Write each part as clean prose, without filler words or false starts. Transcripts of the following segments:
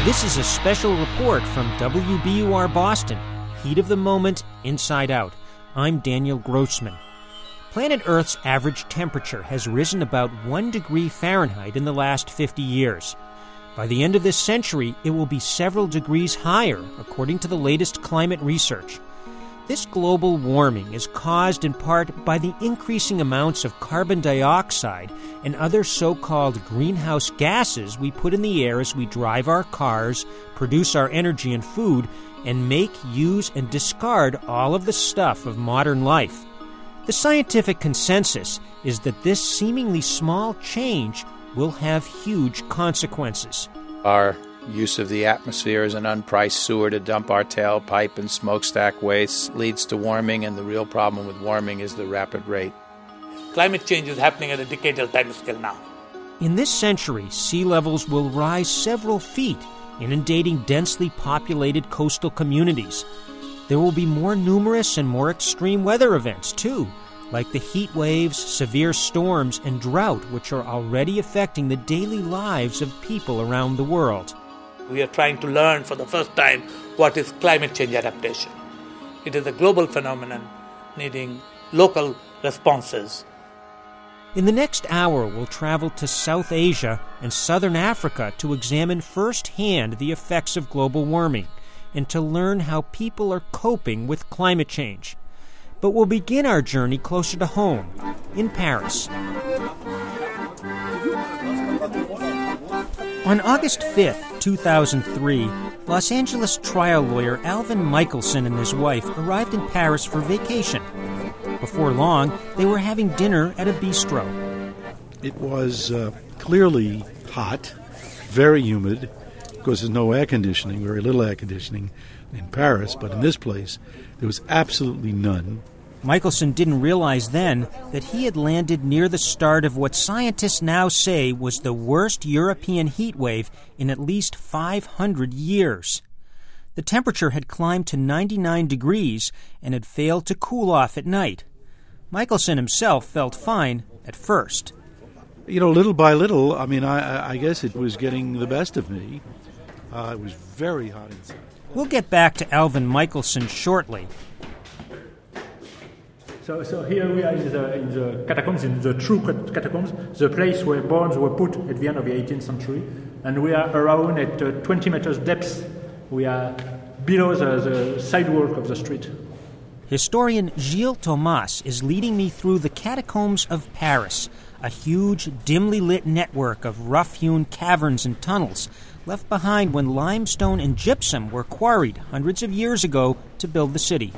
This is a special report from WBUR Boston, Heat of the Moment, Inside Out. I'm Daniel Grossman. Planet Earth's average temperature has risen about 1 degree Fahrenheit in the last 50 years. By the end of this century, it will be several degrees higher, according to the latest climate research. This global warming is caused in part by the increasing amounts of carbon dioxide and other so-called greenhouse gases we put in the air as we drive our cars, produce our energy and food, and make, use, and discard all of the stuff of modern life. The scientific consensus is that this seemingly small change will have huge consequences. Our use of the atmosphere as an unpriced sewer to dump our tailpipe and smokestack waste leads to warming, and the real problem with warming is the rapid rate. Climate change is happening at a decadal timescale now. In this century, sea levels will rise several feet, inundating densely populated coastal communities. There will be more numerous and more extreme weather events, too, like the heat waves, severe storms, and drought, which are already affecting the daily lives of people around the world. We are trying to learn for the first time what is climate change adaptation. It is a global phenomenon needing local responses. In the next hour, we'll travel to South Asia and Southern Africa to examine firsthand the effects of global warming and to learn how people are coping with climate change. But we'll begin our journey closer to home, in Paris. On August 5th, 2003, Los Angeles trial lawyer Alvin Michelson and his wife arrived in Paris for vacation. Before long, they were having dinner at a bistro. It was clearly hot, very humid, because there's no air conditioning, very little air conditioning in Paris, but in this place, there was absolutely none. Michelson didn't realize then that he had landed near the start of what scientists now say was the worst European heat wave in at least 500 years. The temperature had climbed to 99 degrees and had failed to cool off at night. Michelson himself felt fine at first. You know, little by little, I guess it was getting the best of me. It was very hot inside. We'll get back to Alvin Michelson shortly. So here we are in the catacombs, in the true catacombs, the place where bones were put at the end of the 18th century. And we are around at 20 meters depth. We are below the sidewalk of the street. Historian Gilles Thomas is leading me through the catacombs of Paris, a huge, dimly lit network of rough-hewn caverns and tunnels left behind when limestone and gypsum were quarried hundreds of years ago to build the city.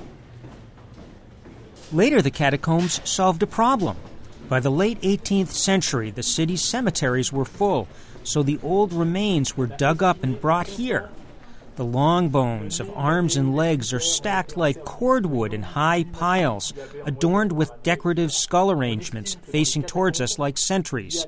Later, the catacombs solved a problem. By the late 18th century, the city's cemeteries were full, so the old remains were dug up and brought here. The long bones of arms and legs are stacked like cordwood in high piles, adorned with decorative skull arrangements facing towards us like sentries.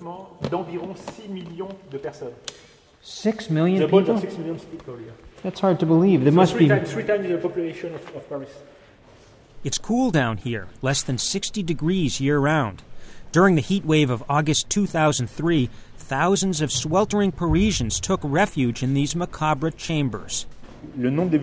6 million people? About 6 million people here. That's hard to believe. There must be three times the population of Paris. It's cool down here, less than 60 degrees year-round. During the heat wave of August 2003, thousands of sweltering Parisians took refuge in these macabre chambers. The number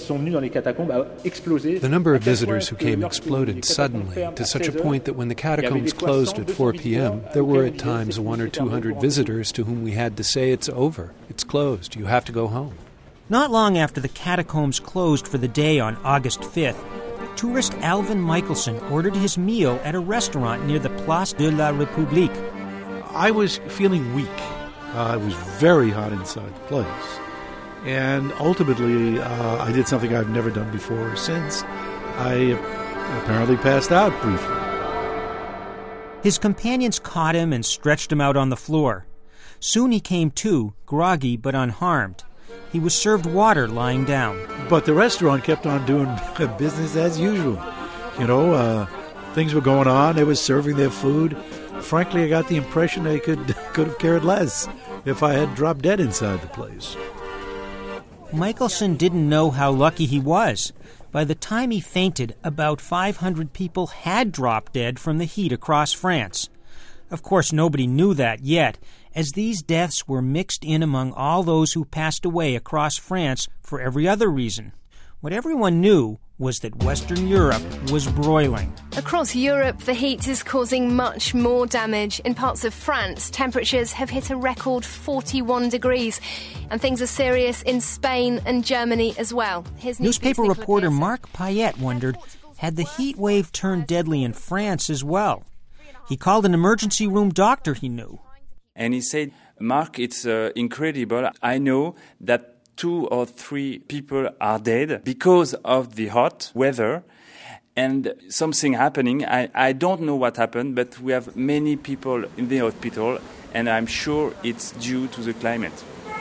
of visitors who came exploded suddenly, to such a point that when the catacombs closed at 4 p.m., there were at times 100 or 200 visitors to whom we had to say, "It's over, it's closed, you have to go home." Not long after the catacombs closed for the day on August 5th, tourist Alvin Michelson ordered his meal at a restaurant near the Place de la République. I was feeling weak. It was very hot inside the place. And ultimately, I did something I've never done before or since. I apparently passed out briefly. His companions caught him and stretched him out on the floor. Soon he came to, groggy but unharmed. He was served water lying down. But the restaurant kept on doing business as usual. You know, things were going on. They were serving their food. Frankly, I got the impression they could have cared less if I had dropped dead inside the place. Michelson didn't know how lucky he was. By the time he fainted, about 500 people had dropped dead from the heat across France. Of course, nobody knew that yet, as these deaths were mixed in among all those who passed away across France for every other reason. What everyone knew was that Western Europe was broiling. Across Europe, the heat is causing much more damage. In parts of France, temperatures have hit a record 41 degrees. And things are serious in Spain and Germany as well. Newspaper reporter Marc Payet wondered, had the heat wave turned deadly in France as well? He called an emergency room doctor he knew. And he said, Mark, it's incredible. I know that 2 or 3 people are dead because of the hot weather and something happening. I don't know what happened, but we have many people in the hospital, and I'm sure it's due to the climate.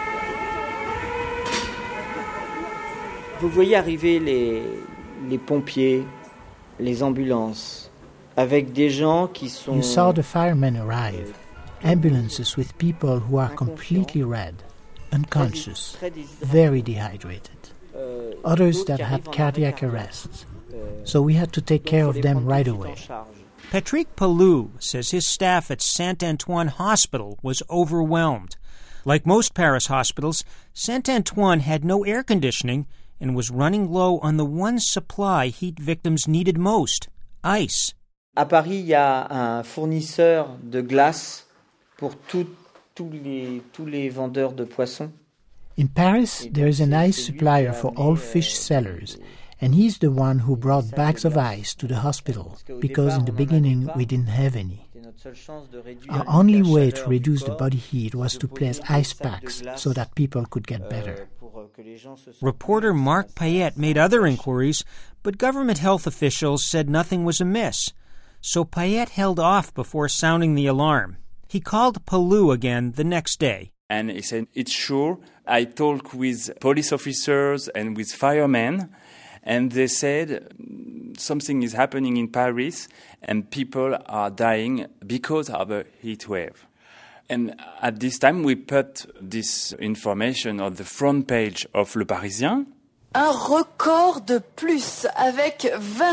Vous voyez arriver les pompiers, les ambulances, avec des gens qui sont... You saw the firemen arrive, ambulances with people who are completely red, unconscious, very dehydrated. Others that had cardiac arrests. So we had to take care of them right away. Patrick Pelloux says his staff at Saint-Antoine Hospital was overwhelmed. Like most Paris hospitals, Saint-Antoine had no air conditioning and was running low on the one supply heat victims needed most, ice. À Paris, il y a un fournisseur de glace pour tous les vendeurs de poissons. In Paris, there is an ice supplier for all fish sellers, and he's the one who brought bags of ice to the hospital, because in the beginning we didn't have any. Our only way to reduce the body heat was to place ice packs so that people could get better. Reporter Marc Payet made other inquiries, but government health officials said nothing was amiss. So Payet held off before sounding the alarm. He called Pelloux again the next day. And he said, it's sure. I talked with police officers and with firemen, and they said something is happening in Paris and people are dying because of a heat wave. And at this time, we put this information on the front page of Le Parisien. Un record de plus avec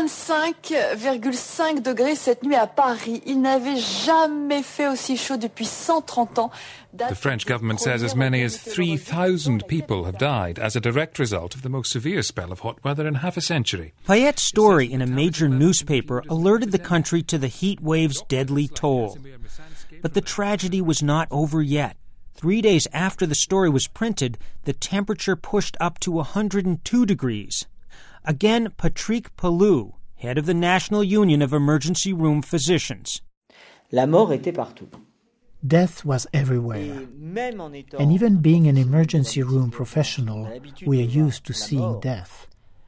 25,5 degrés cette nuit à Paris. Il n'avait jamais fait aussi chaud depuis 130 ans. The French government says as many as 3,000 people have died as a direct result of the most severe spell of hot weather in half a century. Payet's story in a major newspaper alerted the country to the heat wave's deadly toll. But the tragedy was not over yet. 3 days after the story was printed, the temperature pushed up to 102 degrees. Again, Patrick Pelloux, head of the National Union of Emergency Room Physicians. La mort était partout. Death was everywhere. And even being an emergency room professional, we are used to seeing death.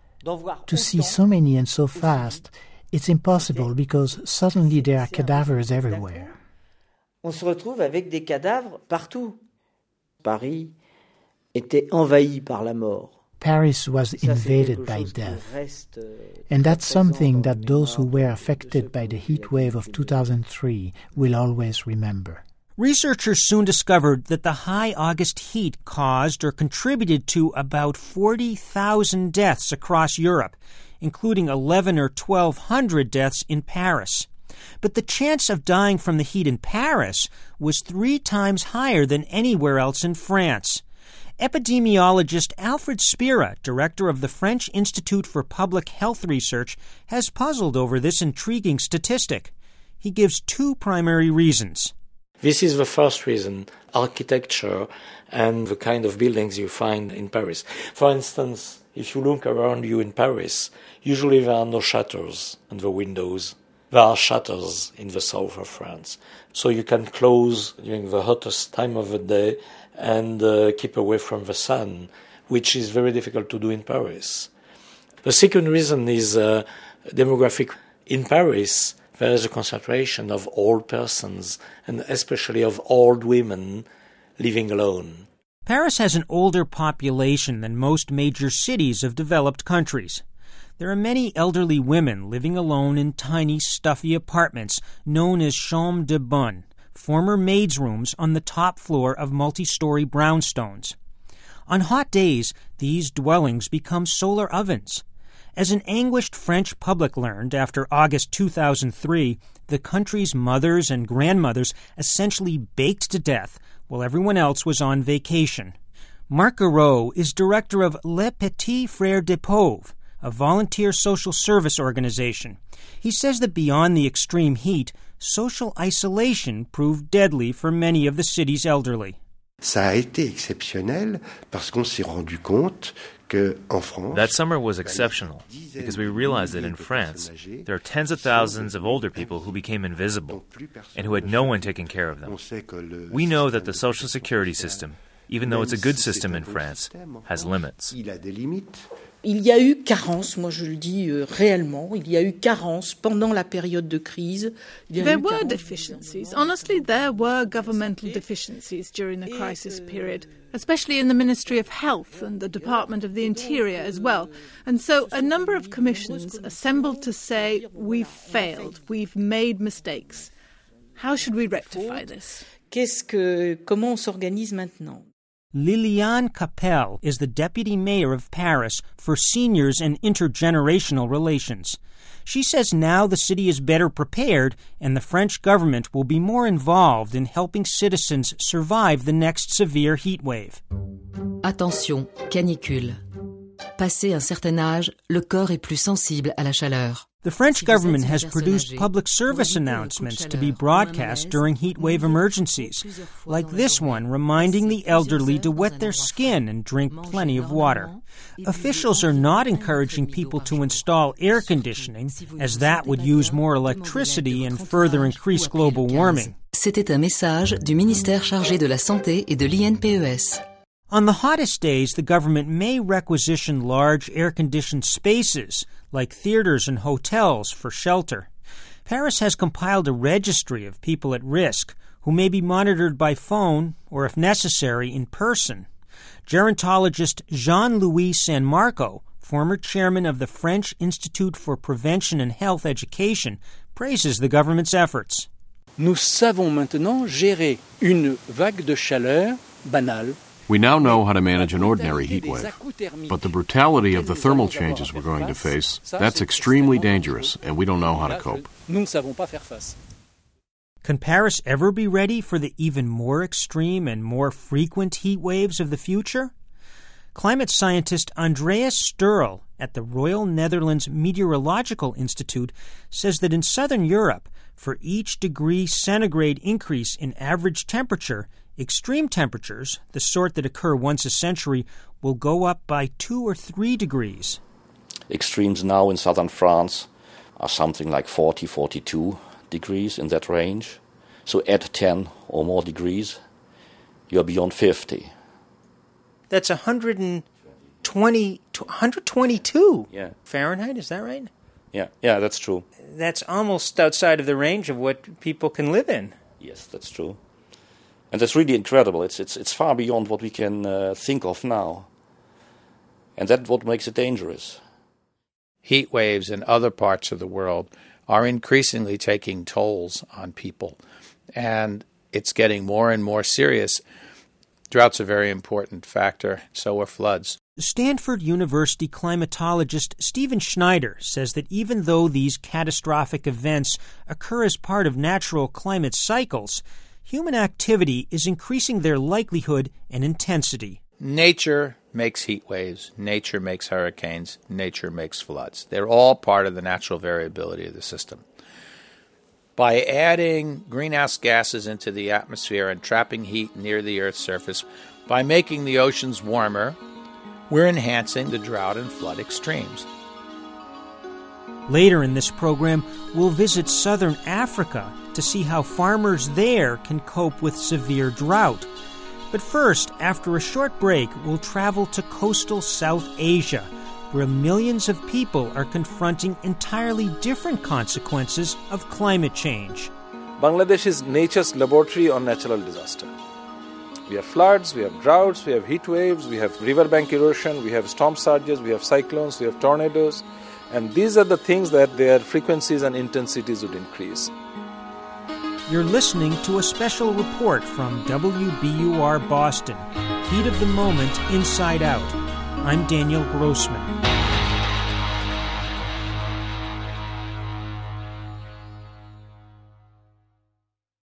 To see so many and so fast, it's impossible because suddenly there are cadavers everywhere. On se retrouve avec des cadavres partout. Paris était envahi par la mort. Paris was invaded by death. And that's something that those who were affected by the heat wave of 2003 will always remember. Researchers soon discovered that the high August heat caused or contributed to about 40,000 deaths across Europe, including 1,100 or 1,200 deaths in Paris. But the chance of dying from the heat in Paris was 3 times higher than anywhere else in France. Epidemiologist Alfred Spira, director of the French Institute for Public Health Research, has puzzled over this intriguing statistic. He gives 2 primary reasons. This is the first reason, architecture and the kind of buildings you find in Paris. For instance, if you look around you in Paris, usually there are no shutters on the windows. There are shutters in the south of France. So you can close during the hottest time of the day and keep away from the sun, which is very difficult to do in Paris. The second reason is demographic. In Paris, there is a concentration of old persons, and especially of old women living alone. Paris has an older population than most major cities of developed countries. There are many elderly women living alone in tiny, stuffy apartments known as chambres de bonne, former maids' rooms on the top floor of multi-story brownstones. On hot days, these dwellings become solar ovens. As an anguished French public learned after August 2003, the country's mothers and grandmothers essentially baked to death while everyone else was on vacation. Marc Garreau is director of Les Petits Frères des Pauvres, a volunteer social service organization. He says that beyond the extreme heat, social isolation proved deadly for many of the city's elderly. Ça a été exceptionnel parce qu'on s'est rendu compte que en France. That summer was exceptional because we realized that in France there are tens of thousands of older people who became invisible and who had no one taking care of them. We know that the social security system, even though it's a good system in France, has limits. Il y a eu carence, moi je le dis réellement, il y a eu carence pendant la période de crise. There were deficiencies. Honestly, there were governmental deficiencies during the crisis period, especially in the Ministry of Health and the Department of the Interior as well. And so a number of commissions assembled to say, we've failed, we've made mistakes. How should we rectify this? Comment on s'organise maintenant? Liliane Capel is the deputy mayor of Paris for seniors and intergenerational relations. She says now the city is better prepared and the French government will be more involved in helping citizens survive the next severe heat wave. Attention, canicule. Passé un certain âge, le corps est plus sensible à la chaleur. The French government has produced public service announcements to be broadcast during heat wave emergencies, like this one reminding the elderly to wet their skin and drink plenty of water. Officials are not encouraging people to install air conditioning, as that would use more electricity and further increase global warming. C'était un message du ministère chargé de la Santé et de l'INPES. On the hottest days, the government may requisition large air-conditioned spaces, like theaters and hotels, for shelter. Paris has compiled a registry of people at risk who may be monitored by phone or, if necessary, in person. Gerontologist Jean-Louis San Marco, former chairman of the French Institute for Prevention and Health Education, praises the government's efforts. Nous savons maintenant gérer une vague de chaleur banale. We now know how to manage an ordinary heat wave, but the brutality of the thermal changes we're going to face, that's extremely dangerous, and we don't know how to cope. Can Paris ever be ready for the even more extreme and more frequent heat waves of the future? Climate scientist Andreas Sturl at the Royal Netherlands Meteorological Institute says that in southern Europe, for each degree centigrade increase in average temperature, extreme temperatures, the sort that occur once a century, will go up by 2 or 3 degrees. Extremes now in southern France are something like 40, 42 degrees, in that range. So add 10 or more degrees, you're beyond 50. That's 122 Fahrenheit, is that right? Yeah, that's true. That's almost outside of the range of what people can live in. Yes, that's true. And that's really incredible. It's far beyond what we can think of now. And that's what makes it dangerous. Heat waves in other parts of the world are increasingly taking tolls on people. And it's getting more and more serious. Drought's a very important factor, so are floods. Stanford University climatologist Stephen Schneider says that even though these catastrophic events occur as part of natural climate cycles, human activity is increasing their likelihood and intensity. Nature makes heat waves, nature makes hurricanes, nature makes floods. They're all part of the natural variability of the system. By adding greenhouse gases into the atmosphere and trapping heat near the Earth's surface, by making the oceans warmer, we're enhancing the drought and flood extremes. Later in this program, we'll visit southern Africa to see how farmers there can cope with severe drought. But first, after a short break, we'll travel to coastal South Asia, where millions of people are confronting entirely different consequences of climate change. Bangladesh is nature's laboratory on natural disaster. We have floods, we have droughts, we have heat waves, we have riverbank erosion, we have storm surges, we have cyclones, we have tornadoes, and these are the things that their frequencies and intensities would increase. You're listening to a special report from WBUR Boston, Heat of the Moment, Inside Out. I'm Daniel Grossman.